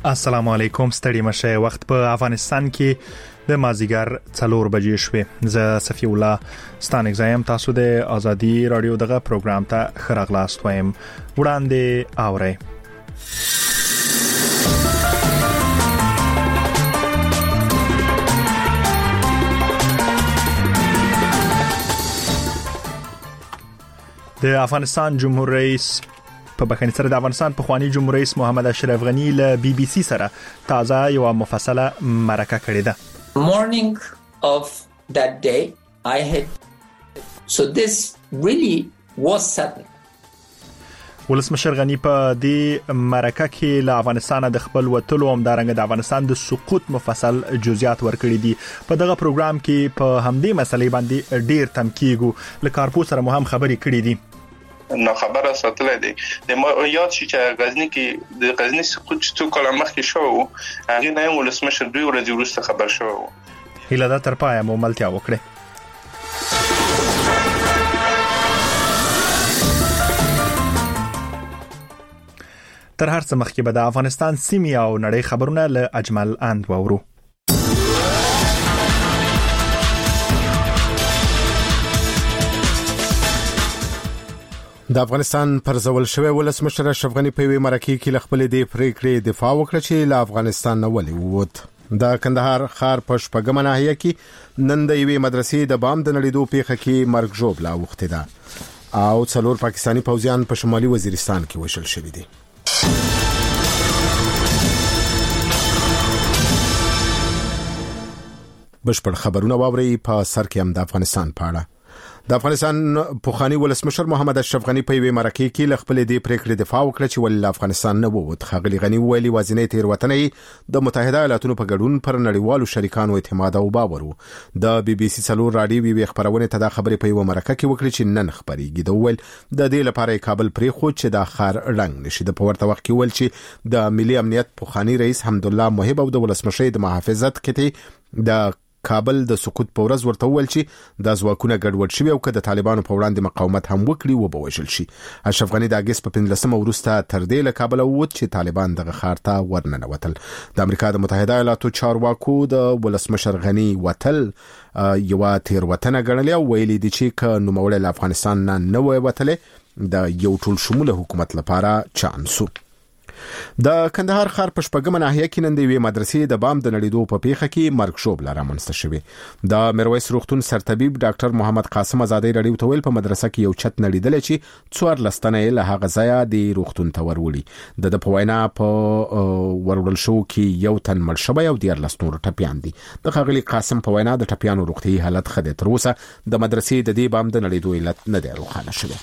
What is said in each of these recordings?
السلام علیکم، ستړي مشه. وخت په افغانستان کې د مازیګر 4 بجې شوې. زه صفی الله ستانک زایم. تاسو د ازادي رادیو دغه پروګرام ته خراغلاست وایم. وړاندې اورئ. د افغانستان جمهور رئیس په بخښنې سره د افغانستان پخوانی جمهور رئیس محمد اشرف غنی له بي بي سي سره تازه یو مفصله مرکه کړې ده. Morning of that day I had so this really was sudden. ولسمشر غنی په دې مرکه کې له افغانستان د خپل وټلو همدارنګه د افغانستان د سقوط مفصل جزئیات ورکړي دي. په دغه پروګرام کې په همدې مسلې باندې ډیر تمکیږو. له کارپو سره مهم خبرې کړې دي. نو خبره ساتلې دي د یاد شي چې غزنی کې د غزنی سقوط څو کال مخکې شو، هغه نه ولسمشر 2 ورځې وروسته خبر شو. هیله ده تر پایه مو ملتیا وکړي. تر هر څه مخکې به د افغانستان سیمې او نړۍ خبرونه له اجمل اند وورو. د افغانستان پر ځول شوی ولسمشر اشرف غنی په وی مرکه کې خپل د پریکړې دفاع وکړه چې له افغانستان نه ولې ووت. د کندهار ښار په شپږمه ناحیه کې نن د یوې مدرسې د بام د نړیدو پیښه کې مرګ ژوبله اوښتې ده او 4 پاکستانی پوځیان په شمالي وزیرستان کې وشل شوي دي. بشپړ خبرونه واوري. په سر کې هم د افغانستان په اړه د افغانستان پخوانی ولسمشر محمد اشرف غنی په وی مرکه کې خپل د پریکړې دفاع وکړه چې ول افغانستان نه ووت. خغلی غنی ویلي وازنې تیروتنې د متحده ایالاتونو په ګډون پر نړیوالو شریکانو اعتماد او باور وو. د بي بي سي 4 رادیو وی خبرونه ته د خبرې په یو مرکه کې وکړي چې نن خبرېږي. د ول د دې لپاره کابل پرې خو چې د خار رنگ نشي. د پورته وخت کې ول چې د ملي امنیت پخوانی رئیس حمدالله محب او د ولسمشر د محافظت کې د کابل د سقوط په ورځ ورته ویل چې د ځواکونو ګډوډ شوی او که د طالبانو په وړاندې مقاومت هم وکړي و به وژل شي. اشرف غنی د اگست په 15 وروسته تر دې له کابل ووت چې طالبان دغه ښار ته ورننوتل. د امریکا د متحده ایالاتو چارواکو د ولسمشر غنی وتل یو تیروتنه ګڼلې او ویلي دي چې که نوموړی له افغانستان نه وای وتلې د یو ټول شموله حکومت لپاره چانسو. د کندهار ښار په شپږمه ناحیه کې نن د یوې مدرسې د بام د نړیدو په پیښه کې مرګ ژوبله رامنځته شوې. د میرویس روغتون سرطبیب ډاکټر محمد قاسم ازادي رادیو ته ویل په مدرسه کې یو چت نړیدل چې 14 تنه له هغه ځای د روغتون ته ورولي. د په وینا په ورول شو کې یو تن مړ شوی او 14 نور ټپيان دي. د خغلی قاسم په وینا د ټپيانو روغتي حالت ښه دی. تر اوسه د مدرسې د دې بام د نړیدو علت نه دی روښانه شوی.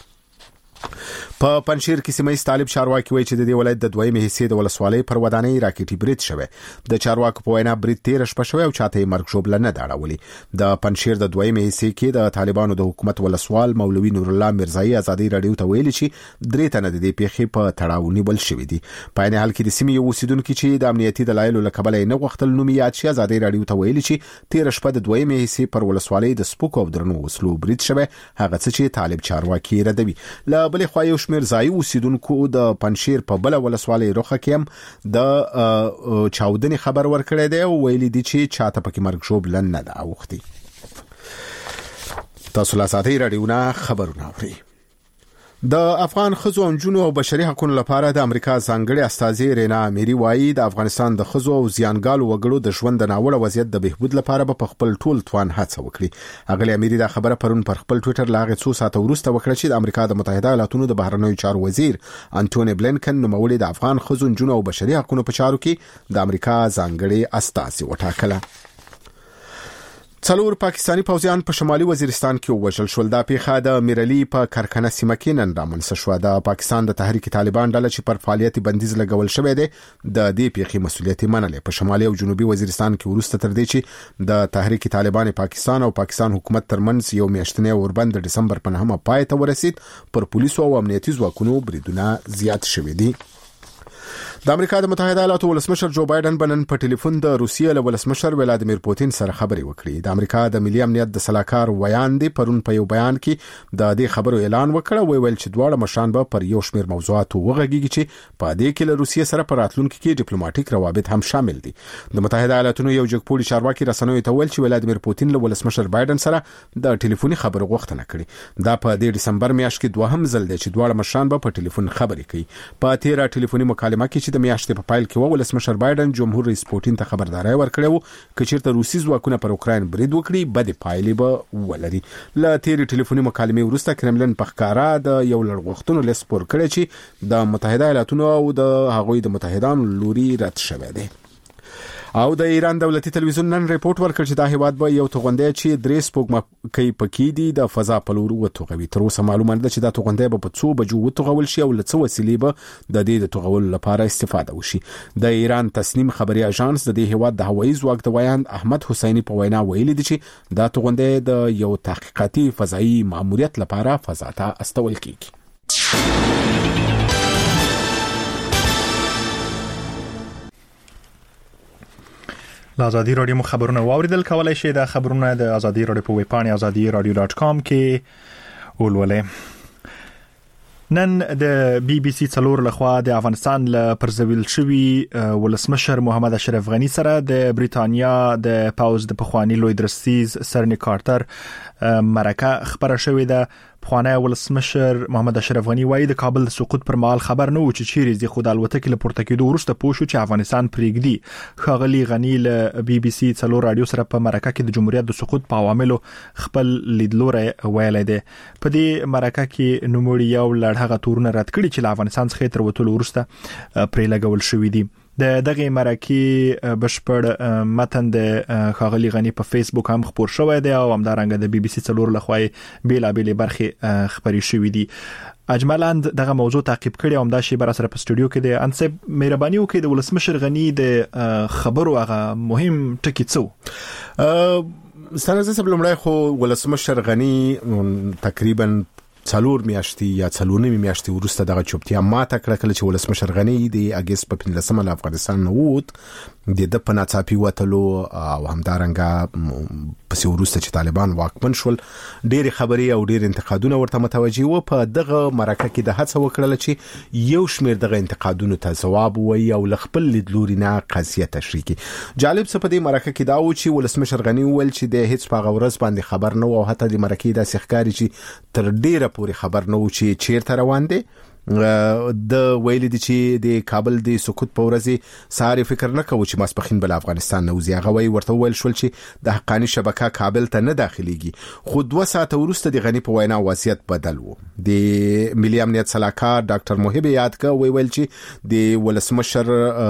په پنځیر کې سیمه طالب چارواکي وایي چې د دې ولایت د دویمه حصے د ولسوالۍ پر ودانۍ راکټي برید شوه. د چارواکو په وینا برید 13 شپه شوه او چاته مرګ ژوبله نه داړولي. د پنځیر د دویمه حصے کې د طالبانو د حکومت ولسوال مولوي نور الله مرزایی ازادي رادیو ته ویلي چې درې تنه د دې پیښې په تړاو نیول شوې دي. په عین حال کې د سیمې اوسیدونکو چې د امنیتي دلایلو لکبل نه غوښتل نوم یاد شي ازادي رادیو ته ویلي چې 13 شپه د دویمه حصے پر ولسوالۍ د سپوک او درنو وسلو برید شوه. هغه څه چې طالب چارواکي ردوي. لا بل خو یو شمیر ځای اوسیدونکو د پنځیر په بل ولسوالۍ روخه کې هم د چاودنې خبر ورکړی دی او ویلي دي چې چاته پکې مرګ ژوبله نه ده اوښتې. تاسو له ازادي رادیو نه خبرونه اورئ. د افغان ښځو او نجونو او بشري حقوقو لپاره د امریکا ځانګړي استازي رینا اميري وایي د افغانستان د ښځو او زیانګالو وګړو د ژوند د ناوړه وضعیت د بهبود لپاره په خپل ټول توان هڅه وکړي. اغلی اميري دا خبره پرون پر خپل ټوئیټر لاغه 2 ساعته وروسته وکړه چې د امریکا د متحده ایالاتونو د بهرنیو چارو وزیر انټونی بلینکن نوموړي د افغان ښځو نجونو او بشري حقوقو په چارو کې د امریکا ځانګړي استازي وټاکله. 4 پاکستانی پوځیان په شمالي وزیرستان کې وژل شول. دا پیښه د میرلی په کرکنه سیمه کې نن رامنځته شوه. د پاکستان د تحریک طالبان ډله چې پر فعالیت بندیز لګول شوی دی د دې پیښې مسؤلیت منلې. په شمالي او جنوبي وزیرستان کې ورسته تر دې چې د تحریک طالبان پاکستان او پاکستان حکومت ترمنځ یو میاشتنی اوربند د دسمبر په 9 پای ته ورسید، پر پولیسو او امنیتي ځواکونو بریدونه زیات شوي دي. د امریکا د متحده ایالاتو ولسمشر جو بایدن بنن په ټلیفون د روسیې له ولسمشر ولادیمیر پوتین سره خبرې وکړې. د امریکا د ملي امنیت د سلاکار ویاندې پرون په یو بیان کې د دې خبرو اعلان وکړ، ویل چې دواړه مشران به پر یو شمېر موضوعاتو وغږیږي چې په دې کې له روسیې سره په راتلونکي کې ډیپلوماټیک روابط هم شامل دي. د متحده ایالاتو یو جګپوړي چارواکي رسنیو ته ویل چې ولادیمیر پوتین له ولسمشر بایدن سره د ټلیفوني خبرو غوښتنه کړې. دا په دسمبر میاشت کې دوهم ځل دی چې دواړه مشران به په ټلیفون خبرې کوي. په 13 ټلیفوني مکالمه کې چې د میاشتې په پایل کې ولسمشر بایدن جمهور رئیس پوتین ته خبرداري ورکړې وو چې چیرته روسي ځواکونه پر اوکراین برید وکړي بد پایلې به ولري. له 13 ټلیفوني مکالمې وروسته کرملن په ښکارا د یو لړغښتونو لیست پور کړی چې د متحده ایالاتو او د هغوی د متحدانو لوري رد شوی دی. او د ایران دولتي تلویزیون نن ریپورت ورکړ چې دا هیواد به یو توغندې چې درې سپوږمکۍ پکې دي د فضا په لور وتوغوي. تر اوسه معلومه ده چې دا توغندې به په 2 بجو وتوغول شي او له څو وسیلې به د دې د توغول لپاره استفاده وشي. د ایران تسنیم خبري اژانس د دې هیواد د هوایي ځواک د ویاند احمد حسینی په وینا ویلي دي چې دا توغندې د یو تحقیقاتي فضایي ماموریت لپاره فضا ته استول کیږي. له ازادي رادیو خبرونه واوریدل، کولای شئ د خبرونه د ازادي رادیو په ویب پاڼه azadiradio.com کې ولولئ. نن د بي بي سي څلور لخوا د افغانستان له پرزویل شوی ولسمشر محمد اشرف غنی سره د بریتانیا د پاوز د پخوانی لوی درستیز سرنی کارتر مرکه خبره شوې ده. پخوانی ولسمشر محمد اشرف غنی وايي د کابل د سقوط پر مهال خبر نه و چې چیرې د خود الوتکې له پورته کېدو وروسته پوه شو چې افغانستان پرېږدي. ښاغلي غنی له بي بي سي څلور رادیو سره په مرکه کې د جمهوریت د سقوط په عواملو خپل لیدلوری ویلی دی. په دې مرکه کې نوموړي یو لړ هغه تورونه رد کړي چې له افغانستان څخه تر وتلو وروسته پرې لګول شوي دي. د دغه مرکه بشپړ متن د ښاغلي غنی په فیسبوک هم خپور شوی دی او همدارنګه د بي بي سي څلور لخوا بیلابېلې برخې خبري شوې دي. اجملاً دغه موضوع تعقیب کړي او همدا شی بر سره په سټوډیو کې د انصب مهرباني وکړي د ولسمشر غنی د خبرو هغه مهم ټکی څه ستاسو سبلمړی خو ولسمشر غنی تقریبا څلور میاشتې یا څلورنیمې میاشتې وروسته دغه چوپتیا ماته کړه کله چې ولسمشر غنی د اگست په 15 له افغانستان نه ووت. د په ناڅاپي وتلو او همدارنګه پسې وروسته چې طالبان واکمن شول ډېر خبري او ډېر انتقادونه ورته متوجه و. په دغه مرکه کې د هڅه وکړل چې یو شمېر دغه انتقادونو ته ځواب وایي او خپل لیدلوري نه قضیه تشریح کړي. جالب څه په دې مرکه کې دا و چې ولسمشر غنی وویل چې د هیڅ په غورز باندې خبر نه و او حتی د مرکه د سخکاري چې تر ډیره پورې خبر نه و چې چیرته روان دي. د ویل دي چې د کابل د سقوط په ورځ ساري فکر نه کوي چې ماسپخین بل افغانستان نه وزي. غوي ورته ویل شول چې د حقانی شبکه کابل ته نه داخليږي. خو 2 ساعته وروسته د غنی په وینا وضعیت بدل وو. د ملي امنیت سلاکار ډاکټر محب یاد کا ویل چې د ولسمشر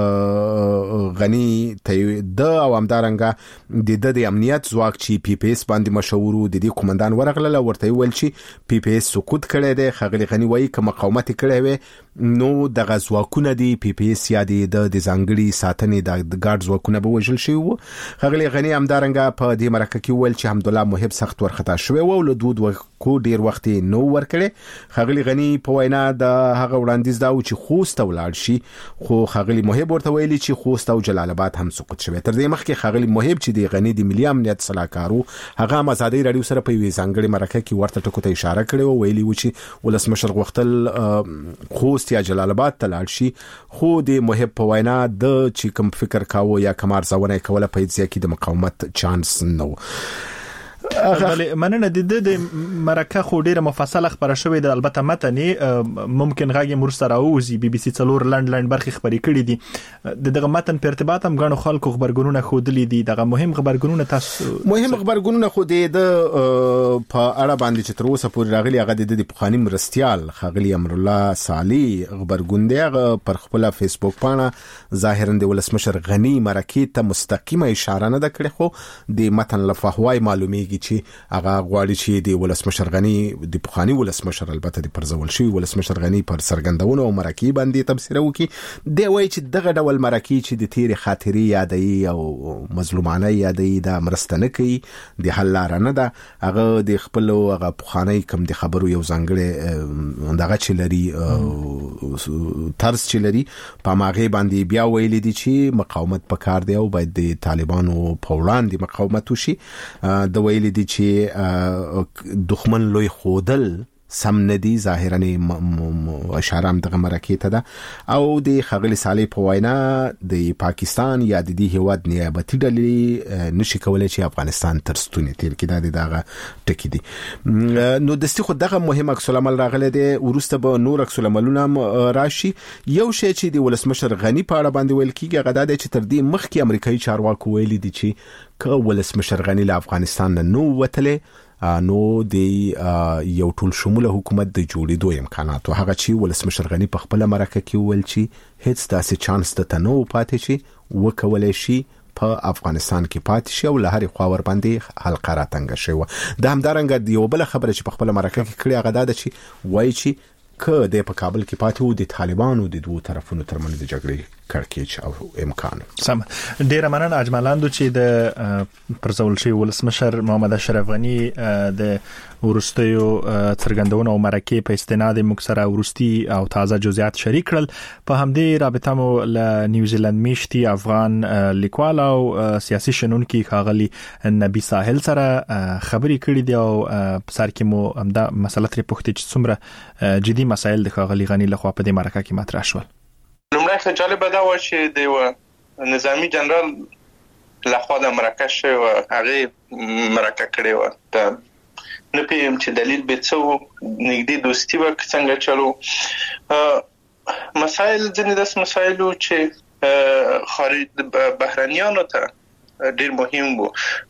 غنی ته د او همدارنګه د امنیت ځواک چې پی پی اس باندې مشهور د دې کمانډان ورغله ورته ویل چې پی پی اس سقوط کړي دی. خغلی غنی وایي کوم مقاومت نو د غزواکونه دی پی پی اس یا د ځانګړي ساتنې د ګارد ځواکونه به وژل شي وو. خغلی غنی همدارنګه په دې مرکه کې ویل چې حمدالله محب سخت ورخطا شوی و او له دود کو ډیر وخت نو ورکړي. خغلی غنی په وینا د هغه وړاندیز دا و چې خوست ولاړ شي، خو خغلی محب ورته ویلي چې خوست او جلال آباد هم سقوط شوی. تر دې مخکې خغلی محب چې د غنی د ملي امنیت سلاکارو هغه ازادي رادیو سره په وی ځانګړي مرکه کې ورته ټکو ته اشاره کړې و، ویلي و چې ولسمشر غوښتل خوست یا جلال آباد ته لاړ شي، خو د محب په وینا د چې کوم فکر کاوه یا کوم ارزونه کوله په دې کې د مقاومت چانس نه و. مننه. د مرکه خو ډیره مفصله خبره شوې ده، البته متنی ممکن غاګي مرسته راوځي. بي بي سي څلور لند برخې خبرې کړې دي. دغه متن په ارتباط هم غنو خلکو خبرګونونه خودلې دي. دغه مهم خبرګونونه تاسو مهم خبرګونونه خو د په اړه باندې چې تر اوسه پورې راغلي هغه د پخوانی مرستيال خغلی امر الله صالح خبرګون دی. هغه پر خپل فیسبوک باندې ظاهرا د ولسمشر غنی مرکه ته مستقیمه اشاره نه کړې، خو د متن لفهوای معلومیږي چې هغه غواړي چې د ولسمشر غنی د پخوانی ولسمشر البته د پرځول شوی ولسمشر غنی پر سرګندونو او مرکه باندې تبصره وکړي دی وایي چې دغه ډول مرکه چې د تیر خاطري یادوي او مظلومانه یادوي دا مرستنه کوي د حل لار نه ده هغه د خپل هغه پخوانی کم د خبرو یو ځانګړي دغه چې لري طرز چې لري په ماغه باندې بیا ویل دي چې مقاومت پکار دی او باید د طالبانو په وړاندې مقاومت وشي د ویل دي چې دښمن لوی خودل سم ندي ظاهرا اشاره هم دغه مرکه ته ده او د خغلی صالح په وینا د پاکستان یا د دې هواد نیابتي ډلې نشي کولای چې افغانستان تر ستونی تیر کې دغه ټکی دي نو دستي خو دغه مهم عکس العمل راغله دي ورسته به نور عکس العملونه راشي یو شی چې د ولسمشر غنی په اړه باندې ویل کیږي غدا د چې تر دې مخکې امریکایي چارواکو ویلي دي چې که ولسمشر غنی له افغانستان نه نو وتله نو د یو ټول شموله حکومت د جوړېدو امکانات او هغه چې ولسمشر غنی په خپل مرکه کې ویل چې هیڅ داسې چانس ته نه پاتې شي وکولای شي په افغانستان کې پاتې شي او له هرې خوا ور باندې حلقه راتنګ شي د همدارنګ یو بل خبره چې په خپل مرکه کې کړی هغه دا چې وایي چې که د په کابل کې پاتې وو د طالبانو د دوه طرفونو ترمنځ د جګړې کړکېچ او امکان سم ډیر مننه اجمالاندو چې د پرځول شوی ولسمشر محمد اشرف غنی د ورستیو څرګندونه او مرکه په استناد مکسره ورستی او تازه جزئیات شریک کړل په همدې رابطه مو له نیوزیلند میشتي افغان لیکوال او سیاسي شنونکي خاغلی نبی ساحل سره خبري کړې دی او په سر کې مو همدا مسله ترې پوښتنه چې څومره جدي مسایل د خاغلی غنی لخوا په دې مرکه کې مطرح شول لومړی خو جالب دا و چې د نظامی جنرال لخوا د مرکه شوی و هغه مرکه کړی و ته نه پېم چې دلیل به څه نږدې دوستي و څنګه چلو مسائل ځینې داس مسایلو چې خارج بهرانيانو ته ډیر مهم وو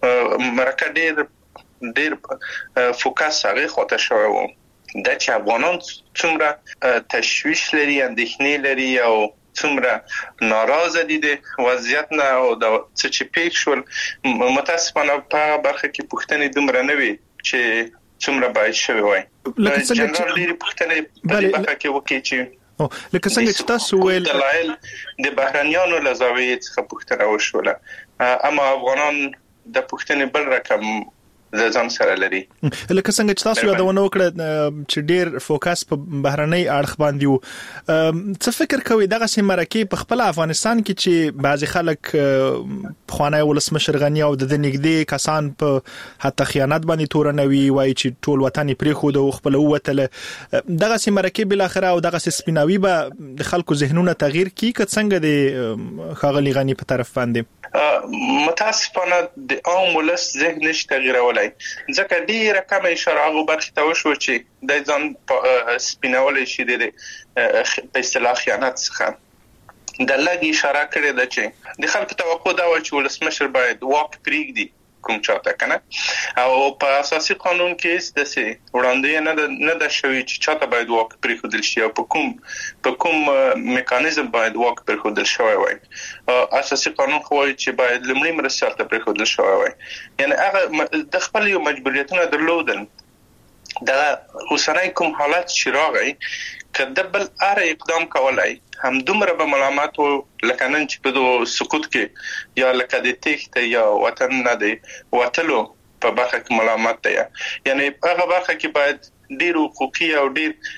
مرکه ډیر فوکس هغه خاطر شوی و دا چې افغانان څومره تشویش لري اندېښنې لري او څومره ناراضه دي د وضعیت نه او د څه چې پیښ شول متاسفانه په برخه کې پوښتنې دومره نه وي چې څومره باید شوی وای جنرال لري پوښتنې په برخه کې وکړي چې لکه څنګه چې تاسو ویل دلایل د بهرانيانو له زاویې څخه پوښتنه وشوله اما افغانان د پوښتنې بل رقم ځان سره لري لکه څنګه چې تاسو یادونه وکړه چې ډیر فوکس په بهرنۍ اړخ باندې وو څه فکر کوي دغه سیمرکه په خپل افغانستان کې چې بعضی خلک خوانای ولسمشر غنی او د نږدې کسان په حتی خیانت باندې تورنوي وایي چې ټول وطن پرې خو د خپل وتله دغه سیمرکه بل اخره او دغه سپیناوي به د خلکو ذهنونه تغییر کی که څنګه د خاغلی غنی په طرف باندې متاسفانه د عام ولس ذهن نشي تغیرولای ځکه ډیره کم اشاره هغه برخه ته وشو چې د ځان سپینول شي د په اصطلاح خیانت څخه د لږ اشاره کړې ده چې د خلکو توقع دا و چې ولسمشر باید واک پریږدي کوم چاته کنه او په اساسي قانون کې د سي وړاندې نه د شوی چې چاته باید واک پریښودل شي او په کوم میکانیزم باید واک پریښودل شوی وای اساسي قانون خو چې باید لمړی مرستيال ته پریښودل شوی وای یعنی هغه د خپل یو مجبوریتونه درلودل دا اوسنۍ کوم حالت چې راغی کله بل اره اقدام کولای هم دومره به ملامت لکه نن چې په سقوط کې یا لکه د تخت یا وطن نه دی وتلو په برخه کې ملامت دی یعنی هغه برخه کې باید ډیر حقوقي او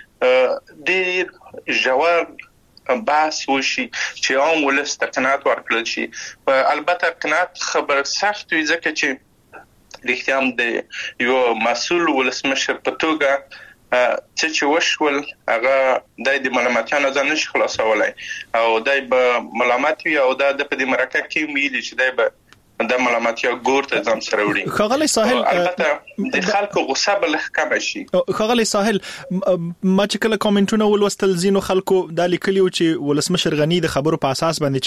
ډیر ژور بحث وشي چې عام ولس ته قناعت ورکړل شي البته قناعت خبر سخت وي ځکه چې رښتیا هم د یو مسؤل ولسمشر په توګه چې وشول هغه د ملامتانو ځان نشي خلاصولای او دای به ملامت وي او د په دې مرکه کې ویل چې دای به د ملامتیا ګور ته ځم سره وړي خغلی ساحل البته د خلکو غصه بل کم شي خغلی ساحل ما چې کله کومنټونه ولوستل زینو خلکو د لیکلیو چې ولسمشر غنی د خبرو په اساس باندې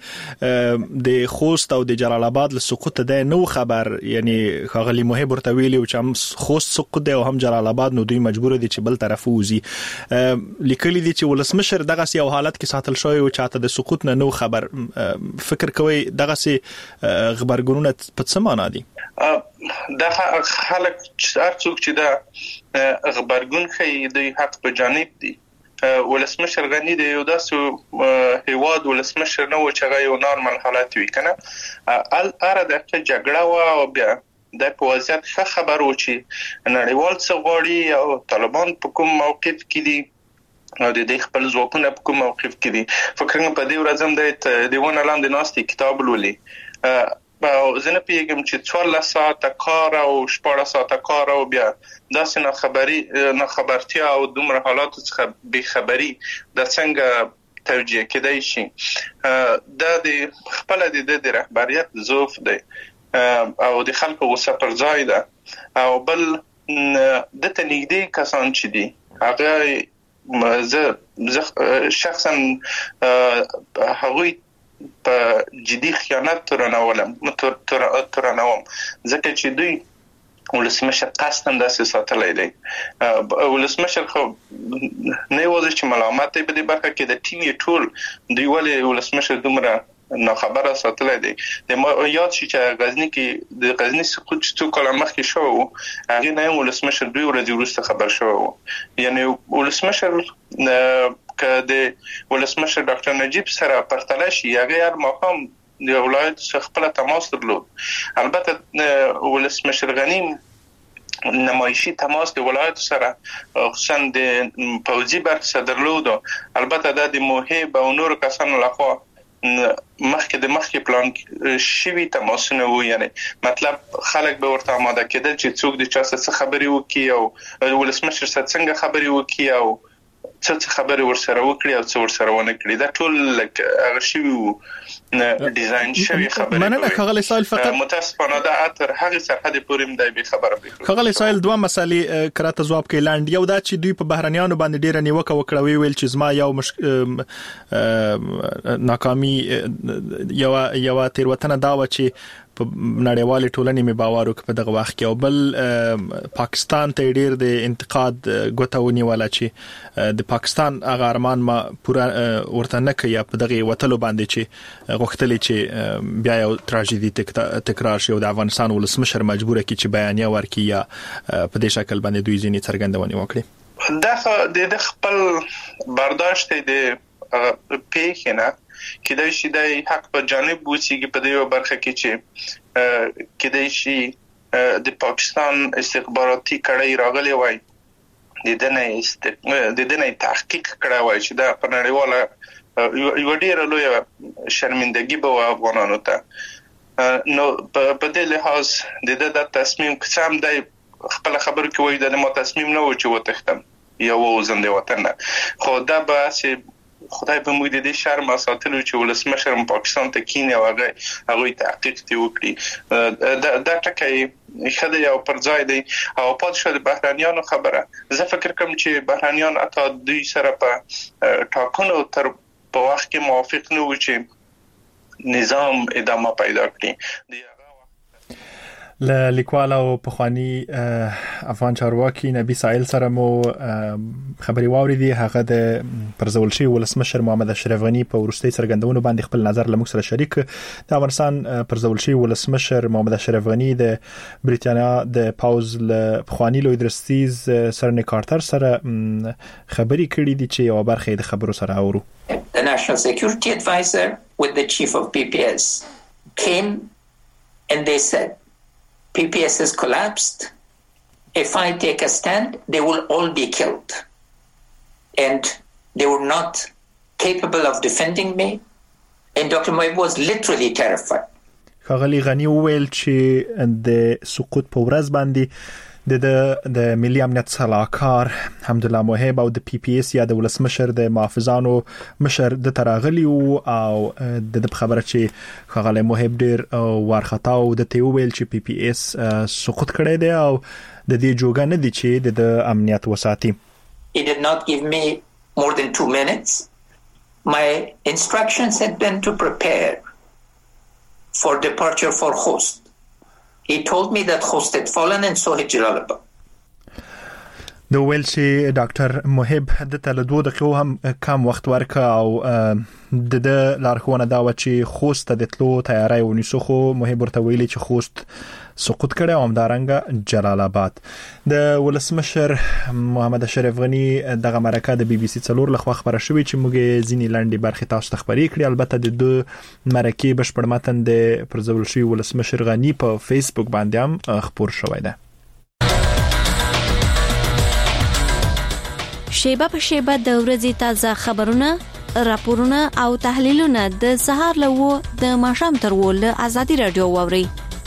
چې د خوست او د جلال آباد له سقوط د نو خبر یعنی خغلی محب ورته ویلی چې هم خوست سقوط دی او هم جلال آباد نو دوی مجبور دي چې بل طرف وزي لیکلی دي چې ولسمشر دغه یو حالت کې ساتل شوی او چاته د سقوط نه نو خبر فکر کوي دغه خبرګونونه په څه معنا دي؟ دا خلک څوک چې دا خبرګون کوي د حق په جانب دي. ولسمشر غنی دی یو داسې هیواد ولسمشر نه و چې هغه یو نورمال حالت وي کنه. اره د جګړه او بیا د په وضعیت ښه خبر و چې نړیوال څه غواړي او طالبان په کوم موقف کې دي او د دې خپل ځواکونه په کوم موقف کې دي. فکر کوم په دې ورځ هم د ونه لاندې ناستي کتاب لولي او زه نه پیږم چې 14 ساعته کار او 14 ساعته کار او بیا داسې نه خبرتیا او دومره حالات څخه بے خبري د څنګه توجیه کېدای شي. دا د خپل د رهبریت ضعف دی او د خلکو غوسه پر ځای ده او بل د تنګدي کسان چې دي هغه زه شخصا هغوی په جدي خیانت ترناوم ځکه چې دوی ولسمشر قصداً داسې ساتلی دی. ولسمشر خو نه یوازې چې ملامت دی په دې برخه کې د ټیم ټول دوی ولې ولسمشر دومره ناخبره ساتلی دی. د یاد شي چې غزنی کې د غزنی سقوط څو کاله مخکې شو هغه نه ولسمشر 2 ورځې وروسته خبر شو. یعنی ولسمشر که د ولسمشر ډاکټر نجیب سره پرتله شي هغه هر مقام د ولایت څخه خپل تماس درلود. البته ولسمشر غنی نمایشي تماس د ولایت سره خصوصا د پوځي برخه سره درلود. البته د موهب او نور کسانو لخوا مخکې پلان شوی تماسونه وو. یعنی مطلب خلک به ورته آماده کېدل چې څوک د چا څخه خبري وکړي او ولسمشر څنګه خبري وکړي او څه خبرې ورسره وکړي او څه ورسره ونه کړي. دا ټول هغه شی وو ډیزاین شوی خبرې. مننه ښاغلی سایل. فقط متاسفانه دا اتر هغه سرحد پورې مدای به خبره وکړي. ښاغلی سایل دوه مسالې کراته جواب کوي لاند. یو دا چې دوی په بهرنیانو باندې ډیره نیوکه وکړه ویل چې زما یو ناکامي یو تیروتنه دا و چې په نړیوال ټولنې می باور وکړ په دغه وخت کې او بل پاکستان ته ډیر د انتقاد غوتاونی ولا چې د پاکستان هغه ارمان ما پورا ورته نه کوي په دغه وټلو باندې چې غوښتل چې بیا یو تراژیدي تکرار شي او د افغانستان ولسمشر مجبور کی چې بیانیه ورکړي یا په دې شکل باندې دوی ځینې څرګندونه وکړي. دا د خپل برداشت د پیښنه کېدای شي د حق په جانب وسیږي په دې برخه کې چې کېدای شي د پاکستان استخباراتي کړۍ راغلي وای د دنه تحقیق کړی وای چې دا په نړیواله یو ډیره لوی شرمندګي به افغانانو ته نو په دې لحاظ د تصمیم قسم د خپل خبرو کې وای د ما تصمیم نه و چې وتښتم یا وزم د وطن خو دا به سي خدای په موږ د دې شرم ساتلو چې ولسمشر پاکستان ته کینه هغه تحقیق دی وکړي. دا ټکی خدای یو پر ځای دی او پات شو د بهرانيانو خبره. زه فکر کوم چې بهرانيان اته دوی سره په ټاکنو تر په وخت کې موافق نه و چې نظام ادامه پیدا کړي. لیکوال او پخوانی افغان چارواکي نبی سایل سره مو خبري واوریدي. هغه د پرزول شي ولسمشر محمد اشرف غنی په ورستي څرګندونو باندې خپل نظر لمک سره شریک. د افغانستان پرزول شي ولسمشر محمد اشرف غنی د بریټانیا د پاوز له پخوانی لوی درستیز سرنی کارتر سره خبري کړې دي چې یو برخه د خبرو سره اورو. The National Security Advisor with the chief of PPS came and they said PPS has collapsed. If I take a stand, they will all be killed. And they were not capable of defending me. And Dr. Moib was literally terrified. ښاغلی غنی وویل چې د سقوط په ورځ باندې د ملي امنیت صلاحکار حمدالله موهب او د پی پی اس یا د ولسمشر د محافظانو مشر د تراغلی او د خبره چې ښاغلی موهب ډیر وارخطا او د ته ویل چې پی پی اس سقوط کړی دی او د دې جوګه نه دي چې د امنیت وساتي. He did not give me more than 2 minutes. My instructions had been to prepare for departure for Khost. He told me that Khost had fallen and so had Jalalabad. د ویل چې ډاکټر محب د تل 2 دقیقو هم کم وخت ورکا او د لارښوونه دا و چې خوست د تلو تیاری ونیسو خو محب ورته ویلي چې خوست سقوط کړي او همدارنګه جلال آباد د ولسمشر محمد اشرف غنی دغه مرکه د بي بي سي څلور لخوا خبره شوې چې موږ ځینی لاندې برخه تاسو ته خبرې کړې البته د دوه مرکه بشپړ متن د پرزول شوی ولسمشر غنی په فیسبوک باندې هم خبر شوی دی شیبه په شیبه د ورځې تازه خبرونه راپورونه او تحلیلونه د سهار لوو د ماښام تر ول ازادي رادیو ووري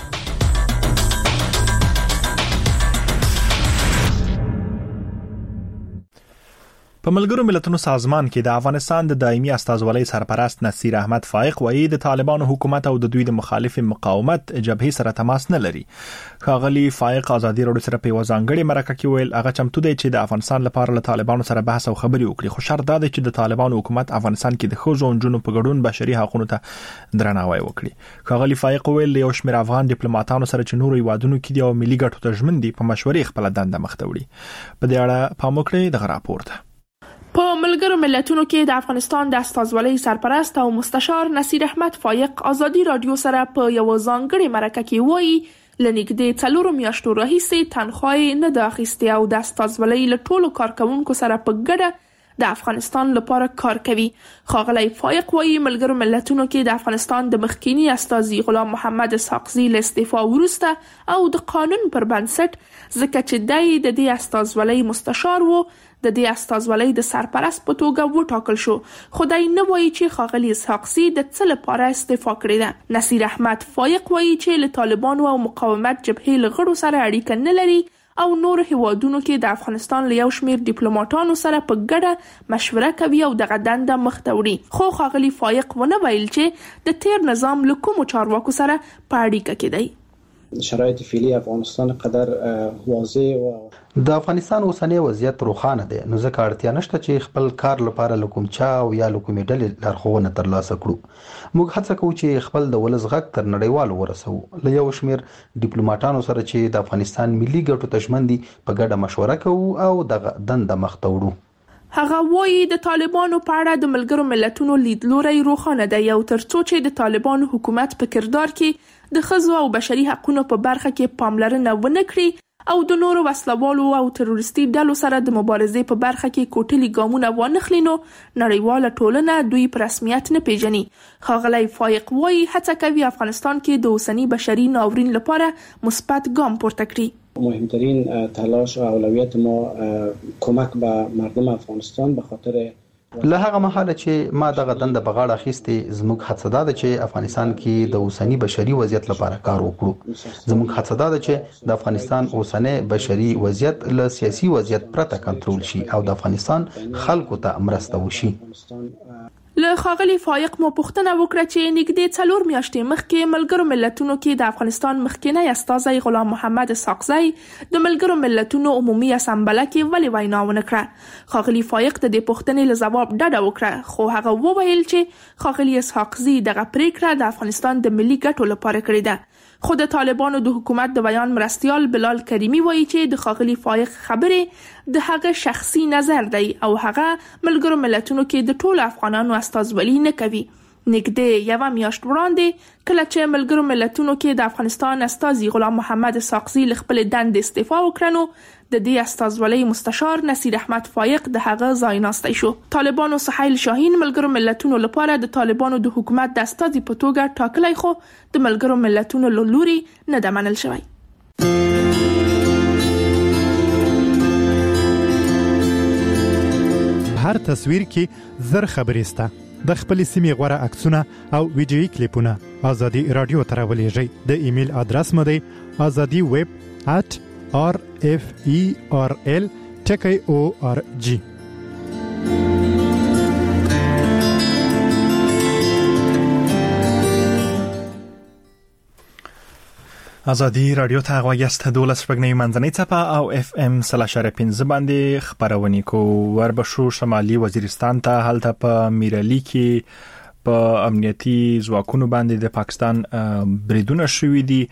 په ملګرو ملتونو سازمان کې د افغانستان د دایمي استازولۍ سرپرست نصیر احمد فائق وایي د طالبانو حکومت او د دوی د مخالف مقاومت جبهې سره تماس نه لري. ښاغلي فائق ازادي راډیو سره په وزانګړي مرکه کې ویل هغه چمتو دی چې د افغانستان لپاره له طالبانو سره بحث او خبرې وکړي خو شرط دا دی چې د طالبانو حکومت افغانستان کې د ښځو او نجونو په ګډون بشري حقوقو ته درناوی وکړي. ښاغلي فائق ویل یو شمېر افغان ډیپلوماټانو سره چې نورو هیوادونو کې دي او ملي ګټو ته ژمن دي په مشورې خپل دنده مخ ته وړي. په دې اړه پام وکړئ دغه راپور په ملګرو ملتونو کې د افغانستان د استازولۍ سرپرست او مستشار نصیر احمد فائق ازادي رادیو سره په یو ځانګړي مرکه کې وایي لنګدې 4 میاشتو راهیسې تنخواه نه د اخیستي او د استازولۍ له ټولو کارکونکو سره په ګډه د افغانستان لپاره کار کوي. ښاغلی فائق وایي ملګرو ملتونو کې د افغانستان د مخکینی استازي غلام محمد اسحاقزي له استعفا وروسته او د قانون پر بنسټ ځکه چې د دې استازولۍ مستشار وو د دې استازولۍ د سرپرست په توګه وټاکل شو. خدای نه وایي چې ښاغلی اسحاقزي د څه لپاره استعفا کړې ده. نصیر احمد فائق وایي چې له طالبانو او مقاومت جبهې له غړو سره اړیکه نه لري او نور هیوادونو کې د افغانستان له یو شمېر ډیپلوماټانو سره په ګډه مشوره کوي او دغه دنده مخ ته وړي. خو ښاغلی فائق ونه ویل چې د تیر نظام له کومو چارواکو سره په اړیکه کې دی. شرایط فعلی افغانستان قدر واضح و د افغانستان اوسنی وضعیت روښانه دی نو ځکه اړتیا نشته چې خپل کار لپاره لکوم چا او یا لکوم ډلې لارښوونه ترلاسه کړو. موږ هڅه کوو چې خپل د ولس غږ تر نړیوالو ورسوو. له یو شمېر ډیپلوماټانو سره چې د افغانستان ملي ګټو ته ژمن دي په ګډه مشوره کوو او دغه دنده مخ ته وړو. هغه وایي د طالبانو په اړه د ملګرو ملتونو لیدلوری روښانه دی او ترڅو چې د طالبانو حکومت په کردار کې د ښځو او بشري حقوقو په برخه کې پاملرنه ونه کړي او د نورو وسلوالو او تروریستي ډلو سره د مبارزې په برخه کې کوټلي ګامونه وانخلي نو نړیواله ټولنه دوی په رسمیت نه پیژني. ښاغلی فائق وایي هڅه کوي افغانستان کې د اوسنی بشري ناورین لپاره مثبت ګام پورته کړي. مهمترین تلاش و اولویت ما کمک به مردم افغانستان به خاطر له هغه مهاله چې ما دغه دنده په غاړه اخیستې زموږ هڅه ده چې افغانستان کې د اوسنی بشري وضعیت لپاره کار وکړو. زموږ هڅه ده چې د افغانستان اوسنی بشري وضعیت له سیاسي وضعیت پرته کنټرول شي او د افغانستان خلکو ته مرسته وشي. له ښاغلي فائق مو پوښتنه وکړه چې نږدې 4 میاشتې مخکې ملګرو ملتونو کې د افغانستان مخکینی استازی غلام محمد اسحاقزي د ملګرو ملتونو عمومي اسامبله کې ولې وینا ونه کړه. ښاغلي فائق د دې پوښتنې له ځواب ډډه وکړه خو هغه وویل چې ښاغلي اسحاقزي دغه پریکړه د افغانستان د ملي ګټو لپاره کړې ده. خو د طالبانو د حکومت د بیان مرستیال بلال کریمی وایي چې د ښاغلي فائق خبرې د هغه شخصي نظر دی او هغه ملګرو ملتونو کې د ټولو افغانانو استازولي نه کوي. نږدې یو میاشت وړاندې کله چې ملګرو ملتونو کې د افغانستان استازي غلام محمد اسحاقزي له خپل دندې استعفا وکړ نو د دې استازولۍ مستشار نصیر احمد فائق د هغه ځای ناستی شو. طالبانو سهیل شاهین ملګرو ملتونو لپاره د طالبانو د حکومت د استازي په توګه ټاکلی خو د ملګرو ملتونو له لوري نه ده منل شوی. هر تصویر کې زر خبرې سته. د خپل سیمې غوړه عکسونه او ویډیويي کلیپونه ازادي رادیو ته راولېږئ. د ایمیل ادرس مو دی azadi@rferl.org. ازادي رادیو ته غوښتل 12 شپږنۍ منځنۍ چپه او FM 3.5 باندې خبرونه کو وربشو شمالي وزیرستان ته حالت په میرالي کې په امنیتي ځواکونو باندې د پاکستان بریدونه شوې دي.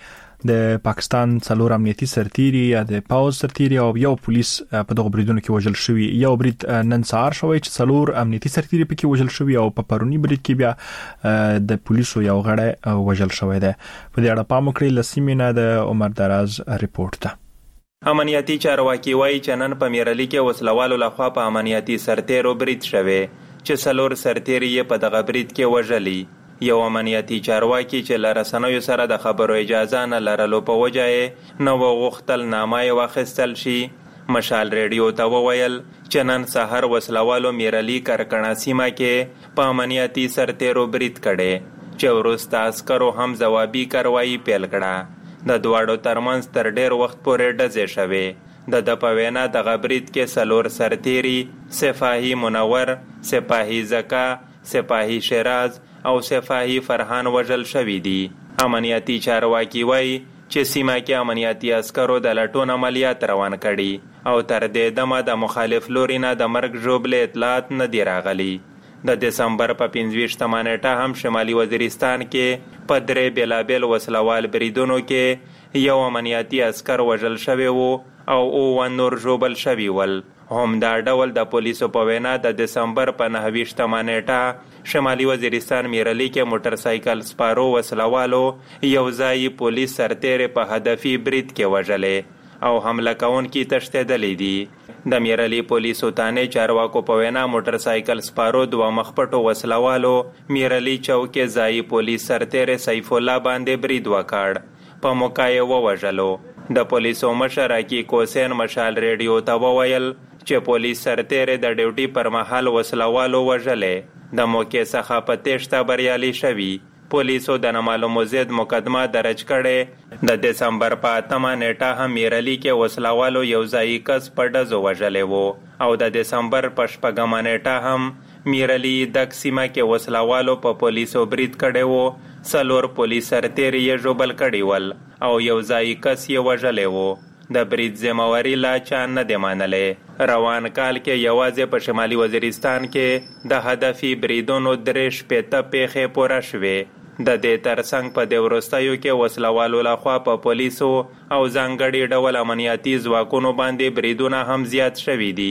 د پاکستان څلور امنیتي سرتیري یا د پاوز سرتیري او یو پولیس په دغه بریدونو کې وژل شوی. یو برید نن سهار شوی چې څلور امنیتي سرتیري پکې وژل شوی او په پرونی برید کې بیا د پولیسو یو غړی وژل شوی دی. په دې اړه پام وکړئ. لسیمینه د عمر دراز ریپورت ده. امنیتي چارواکي وایي چې نن په میرالي کې وسلوالو لخوا په امنیتي سرتیرو برید شوی چې څلور سرتیري یې په دغه برید کې وژلي. یو امنیتي چارواکي چې له رسنیو سره د خبرو اجازه نه لرلو په وجه یې نو وغوښتل نامه یې واخیستل شي. مشال ریډیو ته وویل چې نن سهار وسلوالو میرالي کرکڼه سیمه کې په امنیتي سرتیرو برید کړی چې وروسته عسکرو هم ځوابي کاروایي پیل کړه. د دواړو ترمنځ تر ډیر وخت پورې ډزې شوې. د په وینا دغه برید کې څلور سرتیري سپاهي منور، سپاهي زکا، سپاهي شیراز او سپاهي فرحان وژل شوي دي. امنیتي چارواکي وایي چې سیمه کې امنیتي عسکرو د لټون عملیات روان کړي او تر دې دمه د مخالف لوري نه د مرګ ژوبلې اطلاعات نه دي راغلي. د دسمبر په 25 نیټه هم شمالي وزیرستان کې په درې بېلابېل وسلوال بریدونو کې یو امنیتي عسکر وژل شوی و او اووه نور ژوبل شوي ول. همدا ډول د پولیسو په وینا د دسمبر په 29 نیټه شمالي وزیرستان میرالي کې موټر سایکل سپارو وسلوالو یو ځای پولیس سرتیری په هدفي برید کې وژلې او حمله کوونکي تښتېدلي دي. د میرالي پولیسو تانې چارواکو په وینا موټر سایکل سپارو دوه مخپټو وسلوالو میرالي چوک ځای پولیس سرتیری سیف الله باندې برید وکړ. په موقع یې ووژلو. د پولیسو مشر حقیق حسین مشال ریډیو ته وویل چې پولیس سرتیری د ډیوټي پر مهال وسلوالو وژلې. د موقع څخه په تېښته بریالي شوي. پولیسو د نامعلومو ضد مقدمه درج کړې. د دسمبر په 8 نیټه هم میرالي کې وسلوالو یو ځایي کس په ډزو وژلی و او د دسمبر په 6 نیټه هم میرالي دک سیمه کې وسلوالو په پولیسو برید کړی و. څلور پولیس سرتیري یې ژوبل کړي ول او یو ځایي کس یې وژلی و. د برید ذمہواري لا چا نه دی منلی. روان کال کې یوازې په شمالي وزیرستان کې د هدفي بریدونو 63 پیښې پوره شوې. د دې ترڅنګ په دې وروستیو کې وسلوالو لخوا په پولیسو او ځانګړي ډول امنیتي ځواکونو باندې بریدونه هم زیات شوي دي.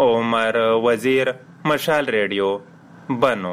عمر وزیر، مشال ریډیو، بنو.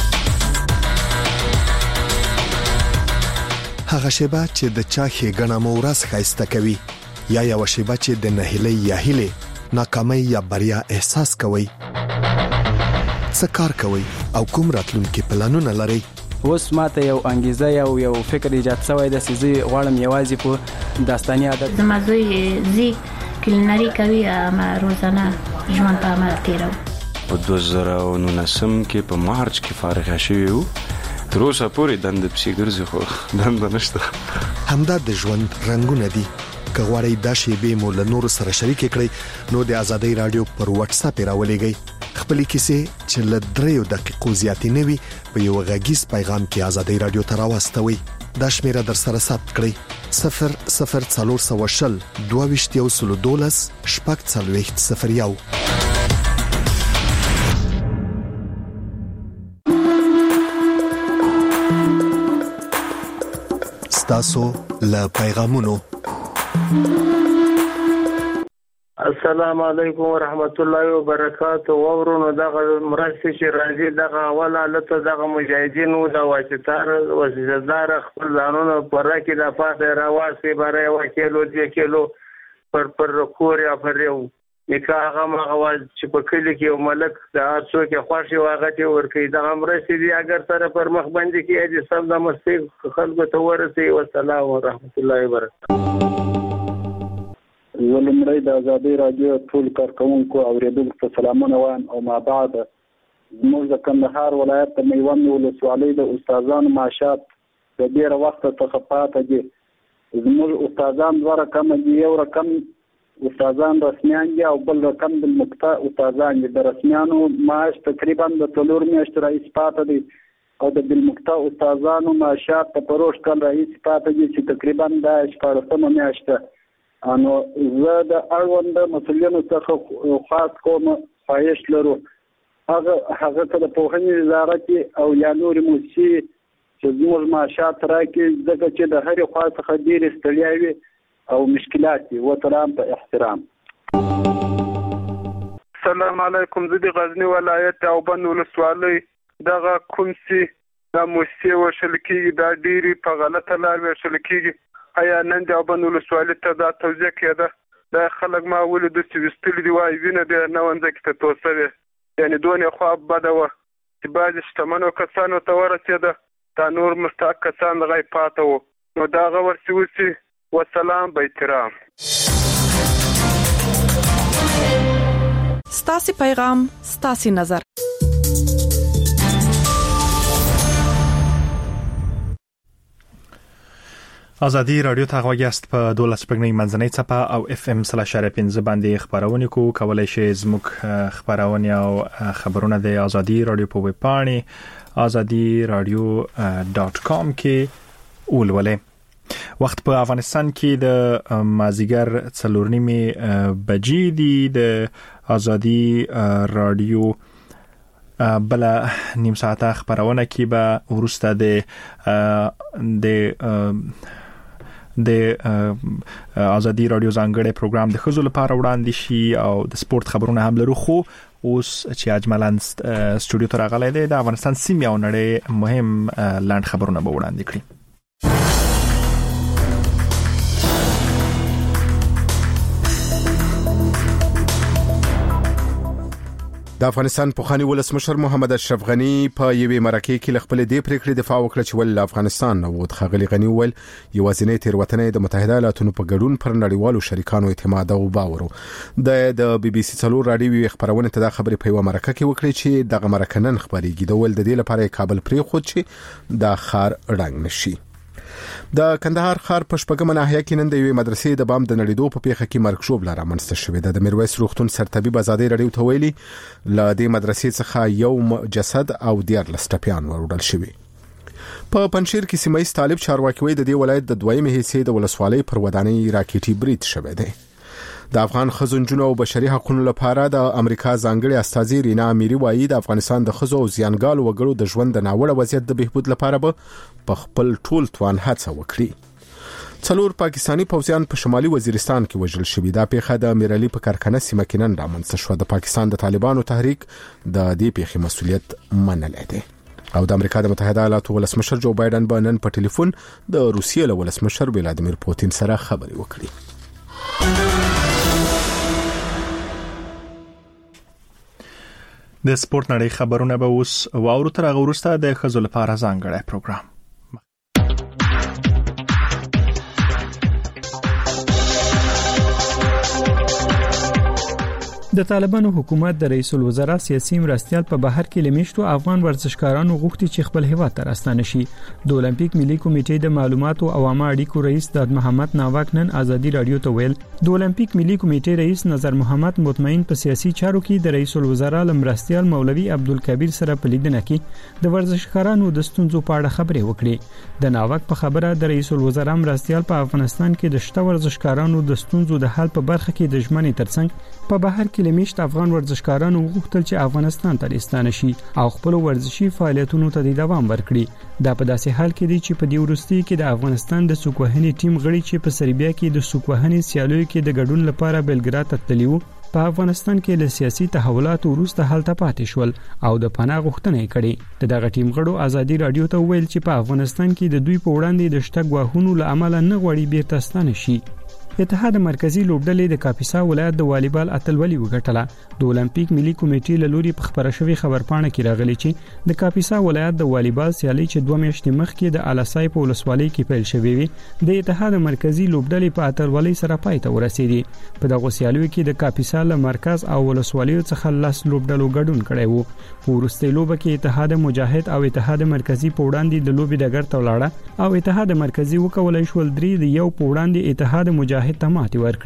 هغه شیبه چې د چا ښېګڼه مو ورځ ښایسته کوي یا یوه شیبه چې د نهیلۍ یا هیلې ناکامۍ یا بریا احساس کوئ. څه کار کوئ او کوم راتلونکي پلانونه لرئ؟ اوس ماته یو انګیزه یو فکر ایجاد شوی ده چې زه غواړم یوازې په داستاني عادت زما زوی زی کلینري کوي اما روزانه ژوند په عمل تیرو. په 2019 کې په مارچ کې فارغ شوی وو. تر اوسه پورې دنده پسې ګرځي خو دنده نشته. همدا د ژوند رنګونه دي. که غواړئ دا شیبې مو له نورو سره شریکې کړئ نو د ازادۍ رادیو پر واتس اپ راولېږئ. خپلې کیسې چې له 3 دقیقو زیاتې نه وي په یو غږیز پیغام کې ازادۍ رادیو ته راواستوئ. دا شمیره در سره ثبت کړئ: 00420 22 4012 ستاسو له پیغامونو. السلام علیکم ورحمت الله وبرکاته. ورونو دغه مرستې چې راځي دغه اوله لته دغه مجاهدینو د وسیله‌دار خپل ځانونه پر کې د پاسه راواسي برای وکیلو د کیلو پر کور یا پر یو نکاح هغه مغواز چې په کلی کې یو ملک د هرڅو کې خوښي واغته ورکي دغه مرستې دي اگر سره پر مخ باندې کې دي سم د مستي خلکو ته ورسي. والسلام ورحمت الله وبرکاته. ولمړی د ازادۍ رادیو ټول کارکونکو اوریدونکو ته سلامونه وایم او ما بعد زموږ د کندهار ولایت د میوند ولسوالۍ د استادانو معاشات د ډېره وخته څخه پاته دي. زموږ استادان دوه رقم دي. یو رقم استادان رسمیان دي او بل رقم د مقطع استادان دي. د رسمیانو معاش تقریبا د 4 میاشتو رئیس پاته دي او د بالمقطع استادانو معاشات په پروش کال رئیس پاته دي چې تقریبا د 14 میاشته. انو زه د اړوند مسؤلینو څخه خاص کوم خواهش لرو هغه ته د پوهنې وزارت او یا نور موسسې چې زموږ معاشات راکړي ځکه چې د هرې خوا څخه ډېرې ستړیا وي او مشکلات وي. وسلام په احترام. السلام علیکم. زه د غزنی ولایت او بند ولسوالۍ دغه کومسي د موسسې وشل کېږي دا ډېرې په غلطه لار وشل کېږي. آیا نن د بند ولسوالۍ ته دا توضیح کېده دا خلک ما ولیدو چې ویستلي دي وایي وینه د نونځه کې ته توسوې یعنې دونې خوا بده وه چې بعضې شتمنو کسانو ته ورسېده دا نور مستحق کسان غیب پاته وو نو دا هغه ورسې وسي. وسلام به احترام. ستاسي پیغام ستاسي نظر. ازادي رادیو ته غوښتل په 12 پګنی منځنۍ صفه او FM 3.15 باندې خبرونه کولای شئ. زموږ خبرونه او خبرونه د ازادي رادیو په ویب پاڼې azadiradio.com کې ولولئ. وخت په افغانستان کې د مازیګر 4:30 بجې دی. د ازادي رادیو بل نیم ساعته خبرونه کې به ورسته د ازادي رادیو ځانګړي پروګرام د خزو لپاره وړاندې شي او د سپورت خبرونه هم لرو. خو اوس چې اجمالاً سټوډیو ته راغلی دی د افغانستان سیمې او نړۍ مهم لاند خبرونه به وړاندې کړي. د افغانستان پخوانی ولسمشر محمد اشرف غنی په یوې مرکه کې خپل د پریکړې دفاع وکړه چې ول افغانستان نو د خغلی غنی ول یوازینی تیروتنه د متحده ایالاتونو په ګډون پر نړیوالو شریکانو اعتماد او باور د بي بي سي څلور رادیو خبرونه ته د خبرې په یو مرکه کې وکړي چې دغه مرکه نن خبرېږي د ول د دې لپاره کابل پرې خو چې د خار رنگ نشي. د کندهار ښار په شپږمه ناحیه کې نن د یوې مدرسې د بام د نړیدو په پیښه کې مرګ شوب لاره منځته شوې ده. د میرویس روغتون سرطبيب ازادي رادیو ته ویلي ل دې مدرسې څخه یو جسد او 14 ټپيان وروړل شوي. په پنځیر کې سیمایي طالب چارواکي د دې ولایت د دویمه حصے د ولسوالۍ پر ودانۍ راکېټي برید شوه دی. د افغان خزونجونو او بشري حقوقو لپاره د امریکا ځانګړي استاذي رینا اميري وایي د افغانستان د خزو او زیانګالو وګړو د ژوند د ناوړه وضعیت د بهبود لپاره به په خپل ټول توان هڅه وکړي. څلور پاکستانی پوځیان په شمالي وزیرستان کې وژل شوي. دا پیښه د میرعلي په کارخانه سیمه کې نن رامنځته شوه. د پاکستان د طالبانو تحریک د دې پیښې مسؤلیت منلی دی. او د امریکا د متحده ایالاتو ولسمشر جو بایدن به نن په ټلیفون د روسیې له ولسمشر ولادیمیر پوتین سره خبرې وکړي. د سپورت نړۍ خبرونه به اوس واورو. تر هغه وروسته د خزو لپاره ځانګړی پروګرام. د طالبانو حکومت د رئیس الوزرا سیاسي مرستيال په بهر کې لمیشتو افغان ورزشکارانو غوښتي چې خپل هیواد ته راستانه شي. د اولمپیک ملي کمیټې د معلوماتو او عامه اړیکو رئیس داد محمد ناواک نن ازادي رادیو ته ویل د اولمپیک ملي کمیټې رئیس نظر محمد مطمئن په سیاسي چارو کې د رئیس الوزرا مرستيال مولوي عبدالکبیر سره په لیدنه کې د ورزشکارانو د ستونزو په اړه خبرې وکړي. د ناواک په خبره د رئیس الوزرا مرستيال په افغانستان کې د شته ورزشکارانو د ستونزو د حل په برخه کې د ژمنې ترڅنګ په بهر کې لمیشت افغان ورزشکارانو غوښتل چې افغانستان ته راستانه شي او خپل ورزشي فعالیتونو ته دوام ورکړي. دا په داسې حال کې دی چې په دې وروستي کې د افغانستان د سوکوهنې ټیم غړي چې په سربیا کې د سوکوهنې سیالیو کې د ګډون لپاره بلګراد ته تللیو په افغانستان کې له سیاسي تحولاتو وروسته هلته پاتې شول او د پناه غوښتنه کړې. دغه ټیم غړو ازادي رادیو ته ویل چې په افغانستان کې د دوی په وړاندې د شته ګواښونو له امله نه غوړي بیرته ستانه شي. اتحاد مرکزی لوبډلې د کاپیسا ولایت د والیبال اتلولي وګټله. د اولمپیک ملي کمیټې له لوري په خبره شوی خبرپاڼه کې راغلی چې د کاپیسا ولایت د والیبال سیالي چې 2 میاشتې مخکې د الاسای په ولسوالۍ کې پیل شوې وي د اتحاد مرکزی لوبډلې په اتلولي سره پای ته ورسېدي. په دغه سیالیو کې د کاپیسا له مرکز او ولسوالیو څخه 10 لوبډلو ګډون کړی وو. په وروستي لوبه کې اتحاد مجاهد او اتحاد مرکزی په وړاندې د لوبې ډګر ته ولاړه او اتحاد مرکزی وکولای شو 3 د یو په وړاندې اتحاد مجاهد ته ماتې ورکړي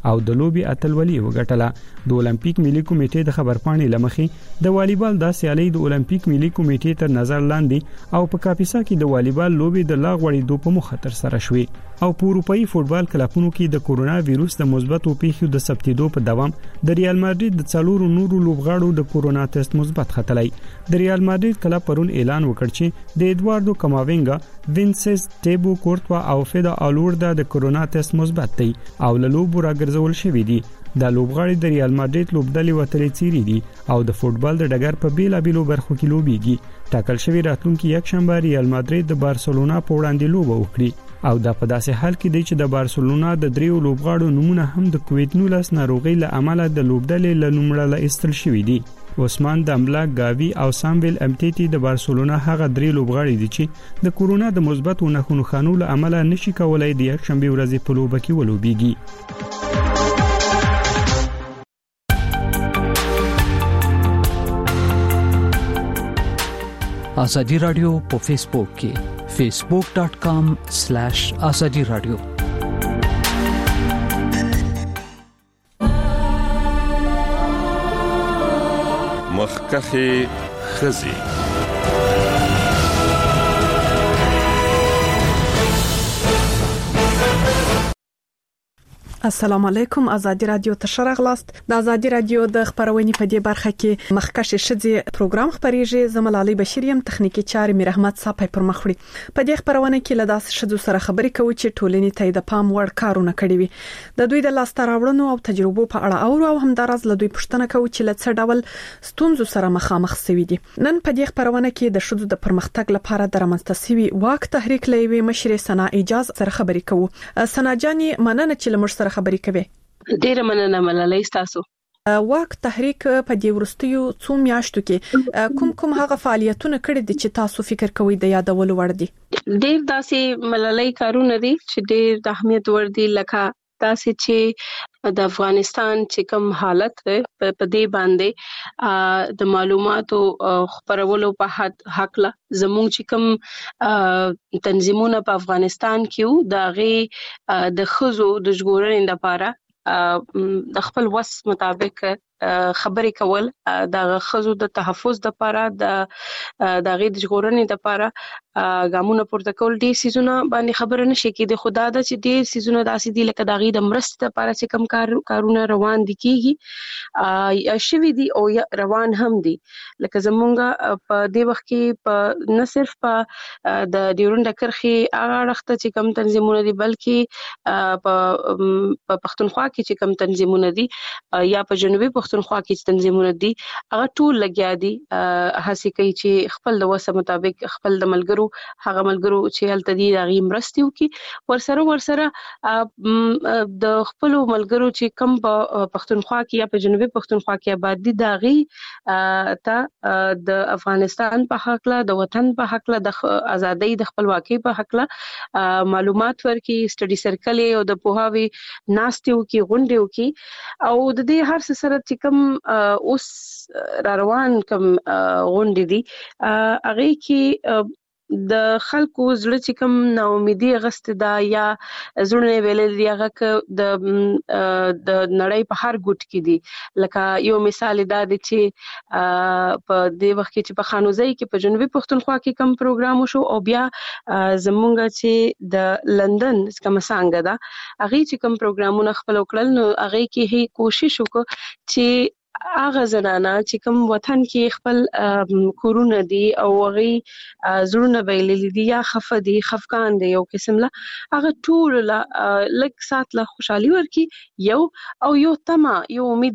او د لوبي اتلولي وګټله. د اولمپیک ملي کمیټې د خبرپاڼې لمخې د والیبال د سیالي د اولمپیک ملي کمیټې تر نظر لاندې او په کاپیسا کې د والیبال لوبي د لاغوړېدو په مخه تر سره شوې او په اروپאי فوتبال کلبونو کې د کورونا وایروس د مثبتو پیښو د ثبتېدو په دوام د ریال مادرید د څلورو نورو لوبغاړو د کورونا ټیسټ مثبت ختلی. د ریال مادرید کلب پرون اعلان وکړ چې د ایدواردو کاماوینګا، وینسنس ټیبو کورتوا او فیدا الوردا د کورونا ټیسټ مثبت دی او له لوبو راګرځول شوی دي. د لوبغاړي د ریال مادرید لوبډلې وتلې چیرې دي او د فوتبال د ډګر په بیلابېلو برخو کې لوبيږي. ټاکل شوی راتلونکي یکشنبه ریال مادرید د بارسلونا په وړاندې لوبه وکړي او دا په داسې حال کې دی چې د بارسلونا د دریو لوبغاړو نمونه هم د کووید-19 ناروغي له امله د لوبډلې له نومړه ایستل شوی دي. عثمان دمبلا، گاوی او سامویل امتیتی د بارسلونا هغه درې لوبغاړي دي چې د کورونا د مثبت نښو خانو له امله نشي کولای د یکشنبه ورځې په لوبه کې ولوبېږي. آزادی رادیو په فیسبوک کې facebook.com/azadi radio مخکخي خزي. السلام علیکم. آزادی رادیو ته شرغلاست. د آزادی رادیو د خبرونې په دې برخه کې مخکشه شذې پروګرام خبريږي. زملالي بشریم تخنیکی چارې میر احمد صاحب پر مخړي. په دې خبرونه کې لداس شذو سره خبرې کوي چې ټولنې ته د پام وړ کارونه کړی وي. د دوی د لاس تراوړنو او تجربو په اړه او همدارز له دوی پوښتنه کوي چې لڅ ډول ستونزو سره مخامخ شوي دي. نن په دې خبرونه کې د شذو د پرمختګ لپاره د رامنځته شوي واک تحریک لوي مشر سنا اجازه سره خبرې کوي. سنا جاني مننه چې لمر سره خبرې کوي. ډیره مننه ملالۍ تاسو. واک تحریک په دې ورستیو څو میاشتو کې کوم هغه فعالیتونه کړې دي چې تاسو فکر کوئ د یادولو وړ دي؟ ډیر داسې ملالۍ کارونه دي چې ډیر د اهمیت وړ دي، لکه داسې چې د افغانستان چې کوم حالت په دې باندې د معلوماتو خبرولو په حق لا زموږ چې کوم تنظیمونه په افغانستان کې د غي د خزو د ژغورنې لپاره د خپل وس مطابق خبرې کول، د خزو د تحفظ لپاره د غي د ژغورنې لپاره ګامونه پورته کول دي سيزونه باندې خبره نشي کېده. خدا دا چې دې سيزونه داسې دي لکه د غي د مرستې لپاره چې کم کارونه روان دي کیږي یا شوي دي او روان هم دي. لکه زمونږ په دې وخت کې په نه صرف په د ډیورنډ کرخي اړخته چې کم تنظیمونه دي بلکې په پښتونخوا کې چې کم تنظیمونه دي یا په جنوبي پښتونخوا کې چې تنظیمونه دي هغه ټول لګیا دي هڅه کوي چې خپل د وسه مطابق خپل د ملګرو هغه ملګرو چې هلته دي هغه مرستي وکي ورسره د خپل ملګرو چې کم په پښتونخوا کې یا په جنوبي پښتونخوا کې آباد دي داغي ته د افغانستان په حق له د وطن په حق له د ازادۍ د خپلواکۍ په حق له معلومات ورکي، سټډي سرکل او د پوهاوی ناستیو کې غونډیو کې او د دې هر څه سره چې کوم اوس روان کوم غونډې دي هغه کې د خلکو زړه چې کوم ناامیدي غست دا یا زړه ویل دی هغه د نړۍ په هر ګوټ کې دي. لکه یو مثال دا دی چې په دې وخت کې چې په خانوزۍ کې په جنوبي پښتونخوا کې کوم پروګرام وشو او بیا زمونږ چې د لندن کوم څنګه دا هغه چې کوم پروګرامونه خپل وکړل نو هغه کې هي کوشش وکړ چې هغه زنانه چې کوم وطن کې خپل کورونه دي او هغه زړونه ویلې دي یا خفقان دي یو قسم لا هغه ټول لک سات لا خوشحالي ورکی یو تما یو امید